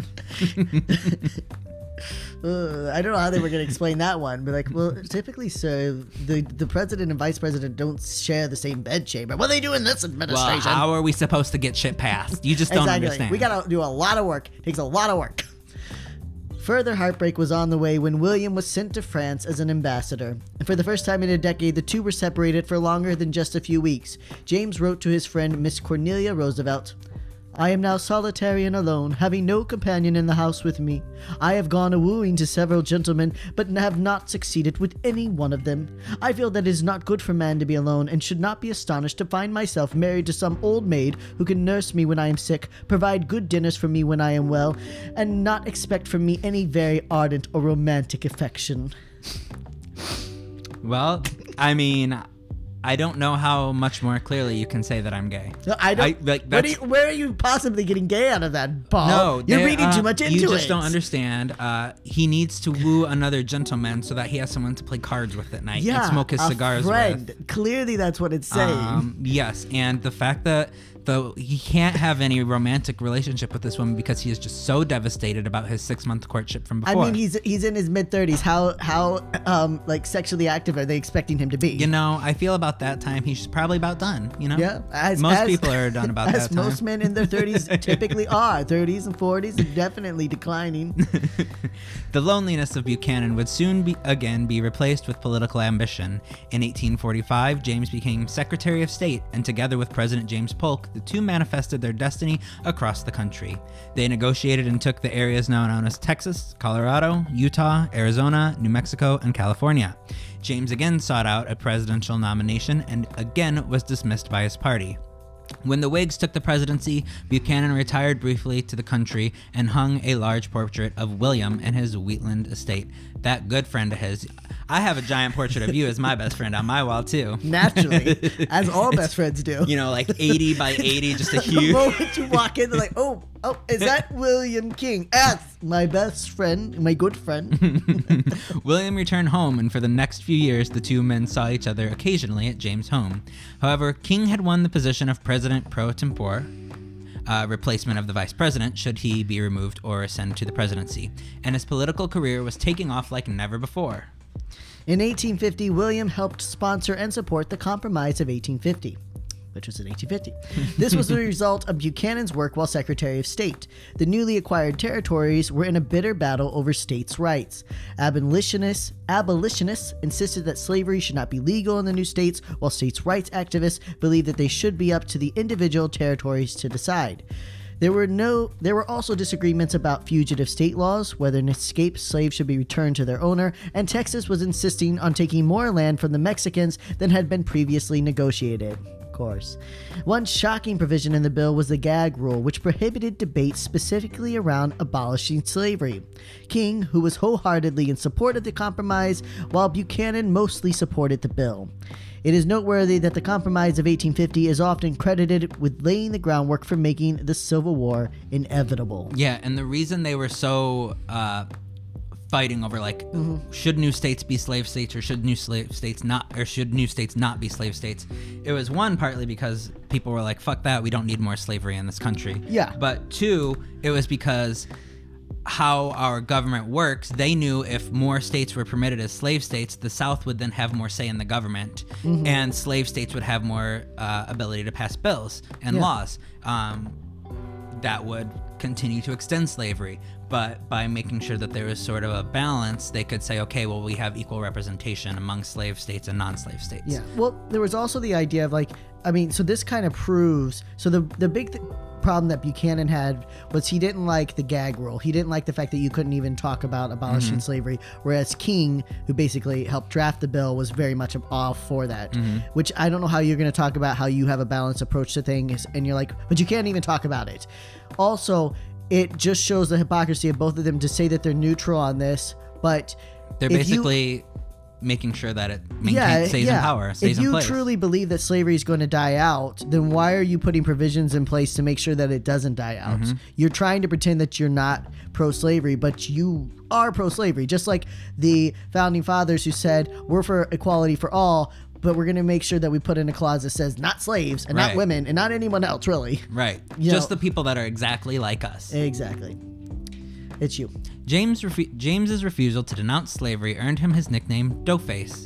Uh, I don't know how they were going to explain that one, but like, well, typically, so the the president and vice president don't share the same bed chamber. What do they do in this Well, administration? how are we supposed to get shit passed? You just don't exactly. understand. We got to do a lot of work. It takes a lot of work. Further heartbreak was on the way when William was sent to France as an ambassador, and for the first time in a decade, the two were separated for longer than just a few weeks. James wrote to his friend Miss Cornelia Roosevelt, "I am now solitary and alone, having no companion in the house with me. I have gone a-wooing to several gentlemen, but have not succeeded with any one of them. I feel that it is not good for man to be alone, and should not be astonished to find myself married to some old maid who can nurse me when I am sick, provide good dinners for me when I am well, and not expect from me any very ardent or romantic affection." Well, I mean, I don't know how much more clearly you can say that I'm gay. No, I don't. I, like, where, do you, where are you possibly getting gay out of that, Paul? No, you're they- reading uh, too much into it. You just don't understand. Uh, he needs to woo another gentleman so that he has someone to play cards with at night Yeah, and smoke his a cigars friend. with. Clearly, that's what it's saying. Um, yes, and the fact that the he can't have any romantic relationship with this woman because he is just so devastated about his six month courtship from I before. mean, he's he's in his mid thirties. How how um like sexually active are they expecting him to be? you know, I feel about that time he's probably about done. You know, Yeah, as, most as- people are done about as that time. most men in their thirties typically are. thirties and forties are definitely declining. The loneliness of Buchanan would soon be again be replaced with political ambition. In eighteen forty-five, James became Secretary of State, and together with President James Polk, the two manifested their destiny across the country. They negotiated and took the areas now known as Texas, Colorado, Utah, Arizona, New Mexico, and California. James again sought out a presidential nomination and again was dismissed by his party. When the Whigs took the presidency, Buchanan retired briefly to the country and hung a large portrait of William in his Wheatland estate. That good friend of his. I have a giant portrait of you as my best friend on my wall, too. Naturally, as all best friends do. You know, like eighty by eighty, just a The huge... moment you walk in, they're like, "Oh, oh, is that William King? That's my best friend, my good friend." William returned home, and for the next few years, the two men saw each other occasionally at James' home. However, King had won the position of President pro tempore, uh, replacement of the vice president should he be removed or ascend to the presidency, and his political career was taking off like never before. In eighteen fifty, William helped sponsor and support the Compromise of eighteen fifty, which was in eighteen fifty. This was the result of Buchanan's work while Secretary of State. The newly acquired territories were in a bitter battle over states' rights. Abolitionists, abolitionists insisted that slavery should not be legal in the new states, while states' rights activists believed that they should be up to the individual territories to decide. There were no. There were also disagreements about fugitive state laws, whether an escaped slave should be returned to their owner, and Texas was insisting on taking more land from the Mexicans than had been previously negotiated. Of course. One shocking provision in the bill was the gag rule, which prohibited debate specifically around abolishing slavery. King, who was wholeheartedly in support of the compromise, while Buchanan mostly supported the bill. It is noteworthy that the Compromise of eighteen fifty is often credited with laying the groundwork for making the Civil War inevitable. Yeah, and the reason they were so uh, fighting over like Mm-hmm. should new states be slave states or should new slave states not or should new states not be slave states, it was one partly because people were like, fuck that, we don't need more slavery in this country. Yeah. But two, it was because how our government works, they knew if more states were permitted as slave states, the South would then have more say in the government, Mm-hmm. and slave states would have more uh, ability to pass bills and Yeah. laws um, that would continue to extend slavery. But by making sure that there was sort of a balance, they could say, okay, well, we have equal representation among slave states and non-slave states. Yeah. Well, there was also the idea of like, I mean, so this kind of proves. So the the big th- problem that Buchanan had was he didn't like the gag rule. He didn't like the fact that you couldn't even talk about abolishing Mm-hmm. slavery. Whereas King, who basically helped draft the bill, was very much all for that. Mm-hmm. Which I don't know how you're going to talk about how you have a balanced approach to things, and you're like, but you can't even talk about it. Also, it just shows the hypocrisy of both of them to say that they're neutral on this, but They're if you- basically making sure that it maintains, stays in power, stays if in you place. truly believe that slavery is going to die out, then why are you putting provisions in place to make sure that it doesn't die out? Mm-hmm. You're trying to pretend that you're not pro-slavery, but you are pro-slavery. Just like the founding fathers who said, we're for equality for all, but we're going to make sure that we put in a clause that says not slaves and Right. not women and not anyone else, really. Right. You Just know- the people that are exactly like us. Exactly. It's you. James refu- James's refusal to denounce slavery earned him his nickname Doughface,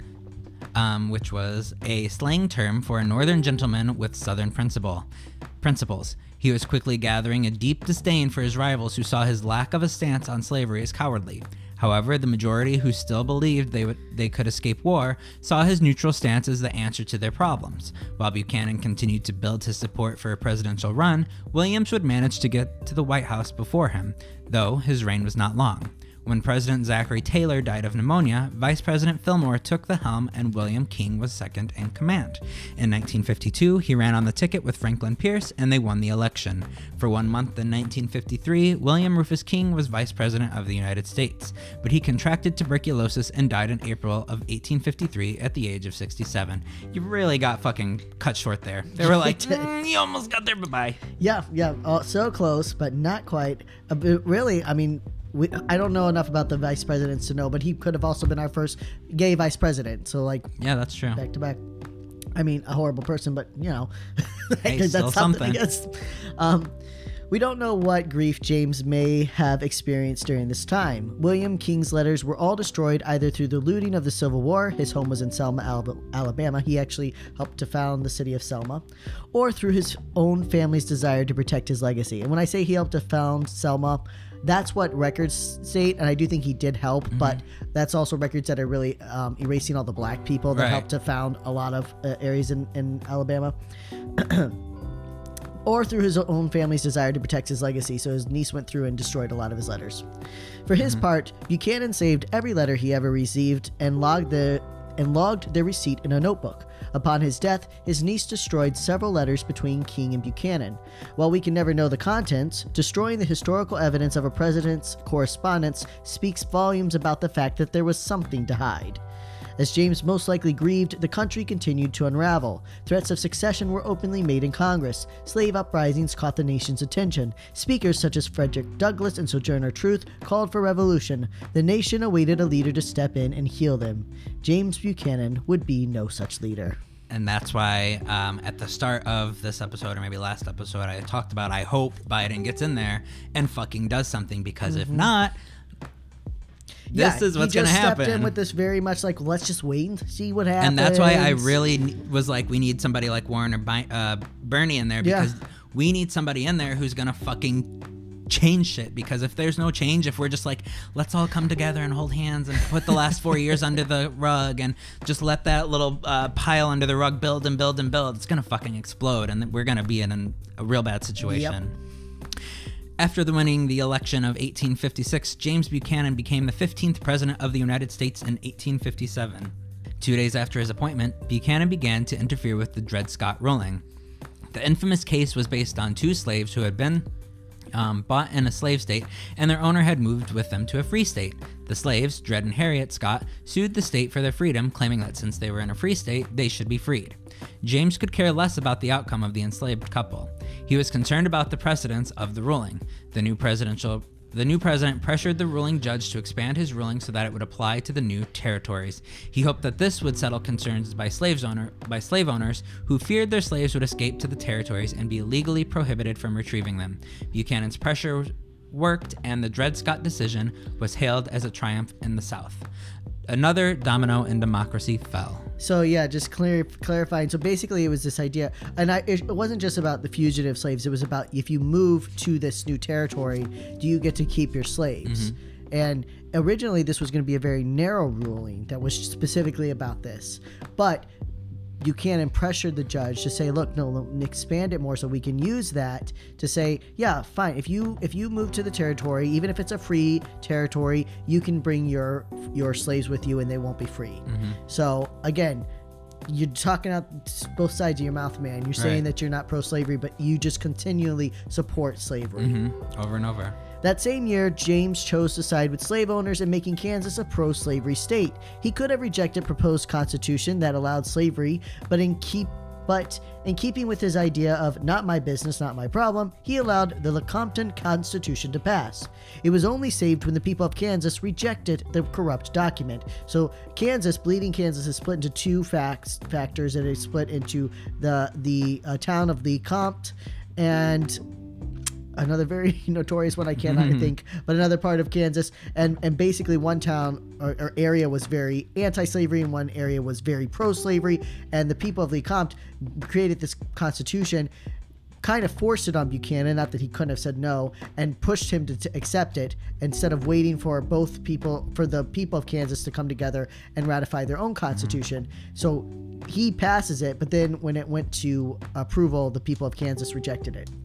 um, which was a slang term for a northern gentleman with southern principle principles. He was quickly gathering a deep disdain for his rivals who saw his lack of a stance on slavery as cowardly. However, the majority who still believed they would, they could escape war saw his neutral stance as the answer to their problems. While Buchanan continued to build his support for a presidential run, Williams would manage to get to the White House before him, though his reign was not long. When President Zachary Taylor died of pneumonia, Vice President Fillmore took the helm and William King was second in command. In nineteen fifty-two, he ran on the ticket with Franklin Pierce and they won the election. For one month in nineteen fifty-three, William Rufus King was Vice President of the United States, but he contracted tuberculosis and died in April of eighteen fifty-three at the age of sixty-seven. You really got fucking cut short there. They were like, mm, you almost got there, bye-bye. Yeah, yeah, oh, so close, but not quite. Uh, but really, I mean, We, I don't know enough about the vice presidents to know, but he could have also been our first gay vice president. So, like, yeah, that's true. Back to back. I mean, a horrible person, but you know, hey, that's still something. I guess. Um, we don't know what grief James may have experienced during this time. William King's letters were all destroyed either through the looting of the Civil War. His home was in Selma, Alabama. He actually helped to found the city of Selma, or through his own family's desire to protect his legacy. And when I say he helped to found Selma, that's what records state, and I do think he did help, mm-hmm. but that's also records that are really um, erasing all the black people that right. helped to found a lot of uh, areas in, in Alabama. Or through his own family's desire to protect his legacy, so his niece went through and destroyed a lot of his letters. For his mm-hmm. part, Buchanan saved every letter he ever received and logged the and logged their receipt in a notebook. Upon his death, his niece destroyed several letters between King and Buchanan. While we can never know the contents, destroying the historical evidence of a president's correspondence speaks volumes about the fact that there was something to hide. As James most likely grieved, the country continued to unravel. Threats of secession were openly made in Congress. Slave uprisings caught the nation's attention. Speakers such as Frederick Douglass and Sojourner Truth called for revolution. The nation awaited a leader to step in and heal them. James Buchanan would be no such leader. And that's why um, at the start of this episode, or maybe last episode, I talked about I hope Biden gets in there and fucking does something, because mm-hmm. if not, this yeah, is what's going to happen. He stepped in with this very much like, let's just wait and see what happens. And that's why I really was like, we need somebody like Warren or Bi- uh, Bernie in there, because yeah. we need somebody in there who's going to fucking change shit. Because if there's no change, if we're just like, let's all come together and hold hands and put the last four years under the rug and just let that little uh, pile under the rug build and build and build, it's going to fucking explode. And we're going to be in an, a real bad situation. Yep. After the winning the election of eighteen fifty-six, James Buchanan became the fifteenth president of the United States in eighteen fifty-seven. Two days after his appointment, Buchanan began to interfere with the Dred Scott ruling. The infamous case was based on two slaves who had been um, bought in a slave state, and their owner had moved with them to a free state. The slaves, Dred and Harriet Scott, sued the state for their freedom, claiming that since they were in a free state, they should be freed. James could care less about the outcome of the enslaved couple. He was concerned about the precedence of the ruling. The new presidential The new president pressured the ruling judge to expand his ruling so that it would apply to the new territories. He hoped that this would settle concerns by slaves owner by slave owners who feared their slaves would escape to the territories and be legally prohibited from retrieving them. Buchanan's pressure worked, and the Dred Scott decision was hailed as a triumph in the South. Another domino in democracy fell. So yeah, just clear, clarifying. So basically, it was this idea, and I, it wasn't just about the fugitive slaves. It was about if you move to this new territory, do you get to keep your slaves? Mm-hmm. And originally, this was going to be a very narrow ruling that was specifically about this, but Buchanan pressured the judge to say, look, no, expand it more so we can use that to say, yeah, fine. If you if you move to the territory, even if it's a free territory, you can bring your your slaves with you and they won't be free. Mm-hmm. So again, you're talking out both sides of your mouth, man. You're saying right. that you're not pro-slavery, but you just continually support slavery. Mm-hmm. Over and over. That same year, James chose to side with slave owners in making Kansas a pro-slavery state. He could have rejected proposed constitution that allowed slavery, but in keep but in keeping with his idea of not my business, not my problem, he allowed the Lecompton Constitution to pass. It was only saved when the people of Kansas rejected the corrupt document. So Kansas, Bleeding Kansas, is split into two facts, factors, and it's split into the the uh, town of Lecompton and another very notorious one I cannot mm-hmm. think, but another part of Kansas, and and basically one town or, or area was very anti-slavery and one area was very pro-slavery, and the people of Lecompton created this constitution kind of forced it on Buchanan, not that he couldn't have said no, and pushed him to, to accept it instead of waiting for both people, for the people of Kansas to come together and ratify their own constitution. Mm-hmm. So he passes it, but then when it went to approval, the people of Kansas rejected it.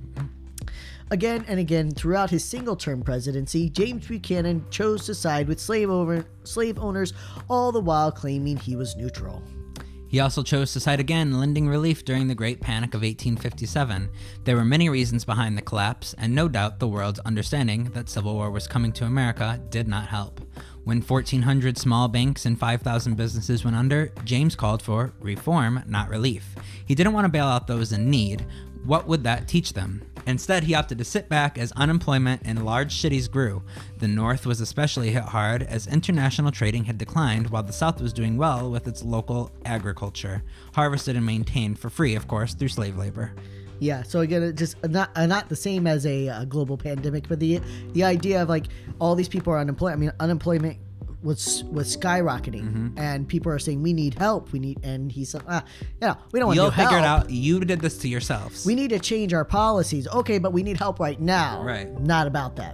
Again and again throughout his single-term presidency, James Buchanan chose to side with slave, over, slave owners, all the while claiming he was neutral. He also chose to side again, lending relief during the Great Panic of eighteen fifty-seven. There were many reasons behind the collapse, and no doubt the world's understanding that civil war was coming to America did not help. When fourteen hundred small banks and five thousand businesses went under, James called for reform, not relief. He didn't want to bail out those in need. What would that teach them? Instead, he opted to sit back as unemployment in large cities grew. The North was especially hit hard as international trading had declined, while the South was doing well with its local agriculture, harvested and maintained for free, of course, through slave labor. Yeah, so again, it just not uh, not the same as a uh, global pandemic, but the the idea of like all these people are unemployed. I mean, unemployment was was skyrocketing, mm-hmm. and people are saying we need help. We need, and he's like, ah, yeah, we don't want You'll to help. figure it out. You did this to yourselves. We need to change our policies. Okay, but we need help right now. Right. Not about that.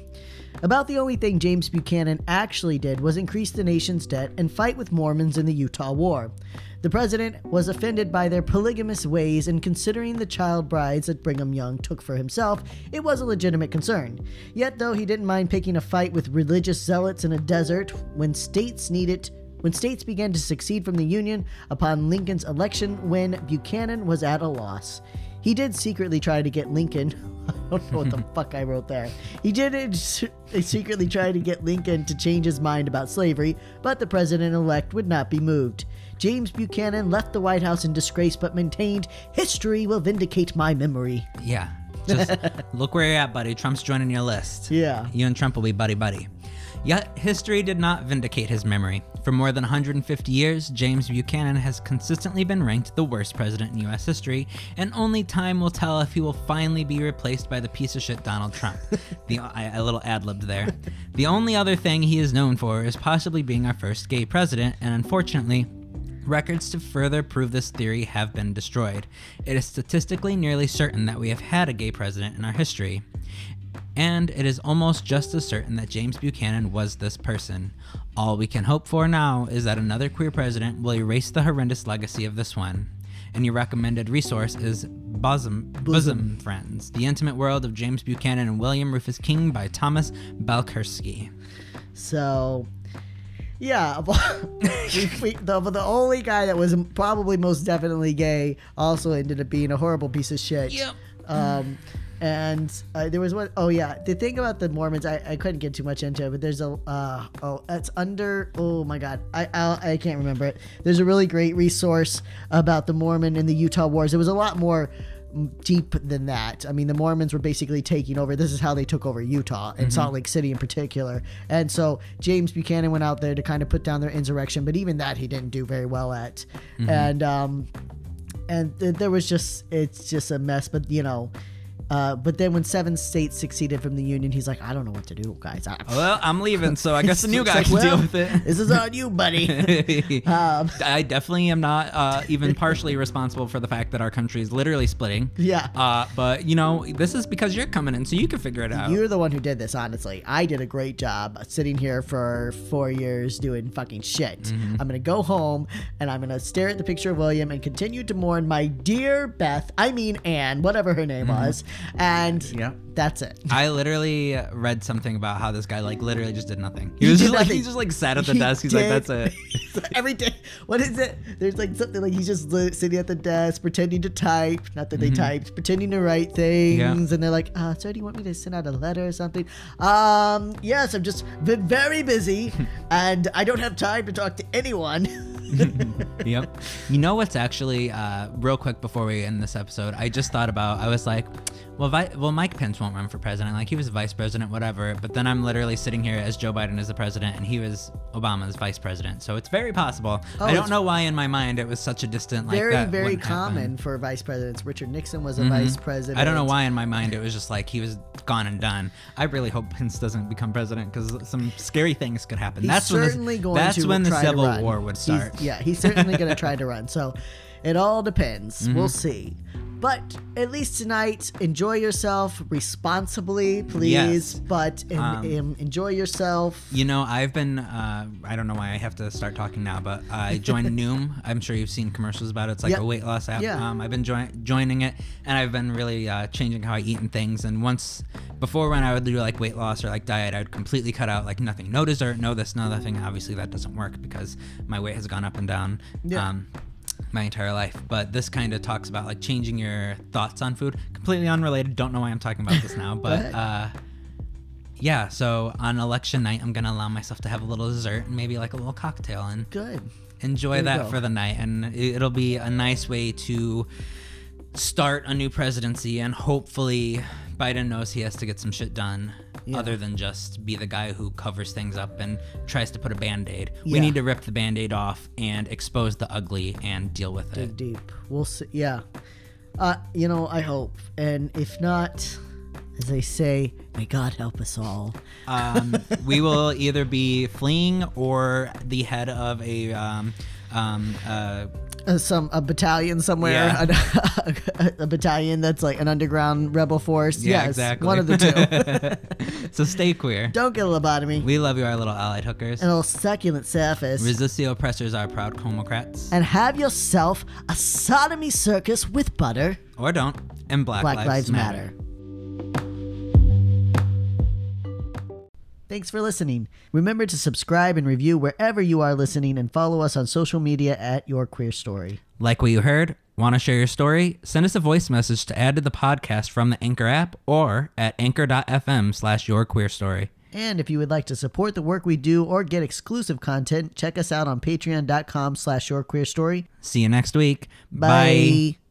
About the only thing James Buchanan actually did was increase the nation's debt and fight with Mormons in the Utah War. The president was offended by their polygamous ways, and considering the child brides that Brigham Young took for himself, it was a legitimate concern. Yet, though, he didn't mind picking a fight with religious zealots in a desert when states needed when states began to secede from the Union upon Lincoln's election, when Buchanan was at a loss. He did secretly try to get Lincoln. I don't know what the fuck I wrote there. He did secretly try to get Lincoln to change his mind about slavery, but the president-elect would not be moved. James Buchanan left the White House in disgrace, but maintained, "History will vindicate my memory." Yeah. Just look where you're at, buddy. Trump's joining your list. Yeah. You and Trump will be buddy-buddy. Yet, history did not vindicate his memory. For more than one hundred fifty years, James Buchanan has consistently been ranked the worst president in U S history, and only time will tell if he will finally be replaced by the piece of shit Donald Trump. the, I, a little ad-libbed there. The only other thing he is known for is possibly being our first gay president, and unfortunately, records to further prove this theory have been destroyed. It is statistically nearly certain that we have had a gay president in our history. And it is almost just as certain that James Buchanan was this person. All we can hope for now is that another queer president will erase the horrendous legacy of this one. And your recommended resource is Bosom, Bosom Friends, The Intimate World of James Buchanan and William Rufus King by Thomas Balkersky. So, yeah, we, we, the, the only guy that was probably most definitely gay also ended up being a horrible piece of shit. Yep. Um, and uh, there was one, oh yeah, the thing about the Mormons, I, I couldn't get too much into it, but there's a, uh, oh, it's under, oh my God, I I'll, I can't remember it. There's a really great resource about the Mormon and the Utah Wars. It was a lot more deep than that. I mean, the Mormons were basically taking over. This is how they took over Utah and mm-hmm. Salt Lake City in particular. And so James Buchanan went out there to kind of put down their insurrection, but even that he didn't do very well at. Mm-hmm. And, um, and th- there was just, it's just a mess, but you know, Uh, but then when seven states seceded from the Union, he's like, I don't know what to do, guys. I, well, I'm leaving, so I guess the new guy like, can well, deal with it. This is on you, buddy. um, I definitely am not uh, even partially responsible for the fact that our country is literally splitting. Yeah. Uh, but, you know, this is because you're coming in, so you can figure it out. You're the one who did this, honestly. I did a great job sitting here for four years doing fucking shit. Mm-hmm. I'm going to go home, and I'm going to stare at the picture of William and continue to mourn my dear Beth, I mean Anne, whatever her name mm-hmm. was. And yeah. that's it. I literally read something about how this guy like literally just did nothing. He, he was did just like nothing. he just like sat at the he desk. He's did. like, that's it. Every day. What is it? There's like something like he's just li- sitting at the desk pretending to type. Not that they mm-hmm. typed, pretending to write things. Yeah. And they're like, uh, sir, do you want me to send out a letter or something? Um, yes, I'm just been very busy and I don't have time to talk to anyone. Yep. You know what's actually uh, real quick before we end this episode? I just thought about. I was like, well, Vi- well, Mike Pence won't run for president. Like he was vice president, whatever. But then I'm literally sitting here as Joe Biden is the president, and he was Obama's vice president. So it's very possible. Oh, I don't know why in my mind it was such a distant like very, that. Very, very common happen. For vice presidents. Richard Nixon was a mm-hmm. vice president. I don't know why in my mind it was just like he was gone and done. I really hope Pence doesn't become president because some scary things could happen. He's that's certainly when the, going that's to when the try Civil to run. War would start. He's, yeah, he's certainly going to try to run. So It all depends. Mm-hmm. We'll see. But at least tonight, enjoy yourself responsibly, please. Yes. But en- Um, en- enjoy yourself. You know, I've been, uh, I don't know why I have to start talking now, but I joined Noom. I'm sure you've seen commercials about it. It's like Yep. a weight loss app. Yeah. Um, I've been join- joining it, and I've been really uh, changing how I eat and things. And once, before when I would do like weight loss or like diet, I would completely cut out like nothing. No dessert, no this, no that thing. Obviously, that doesn't work because my weight has gone up and down. Yeah. Um, my entire life, but this kind of talks about like changing your thoughts on food. Completely unrelated, don't know why I'm talking about this now, but ahead. uh yeah, so on election night I'm gonna allow myself to have a little dessert and maybe like a little cocktail and Good. enjoy There you that go. for the night, and it- it'll be a nice way to start a new presidency, and hopefully Biden knows he has to get some shit done Yeah. other than just be the guy who covers things up and tries to put a band-aid. We Yeah. need to rip the band-aid off and expose the ugly and deal with Dig it. deep. We'll see. Yeah. Uh, you know, I hope. And if not, as they say, may God help us all. Um, we will either be fleeing or the head of a um, um, uh, Uh, some a battalion somewhere, Yeah. a, a battalion that's like an underground rebel force. yeah, yes, exactly. one of the two. So stay queer. Don't get a lobotomy. We love you, our little allied hookers. And a little succulent surface. Resist the oppressors, our proud homocrats. And have yourself a sodomy circus with butter. Or don't. And Black, Black Lives, Lives Matter. Matter. Thanks for listening. Remember to subscribe and review wherever you are listening, and follow us on social media at Your Queer Story. Like what you heard? Want to share your story? Send us a voice message to add to the podcast from the Anchor app or at anchor.fm slash your queer story. And if you would like to support the work we do or get exclusive content, check us out on patreon.com slash Your Queer Story. See you next week. Bye.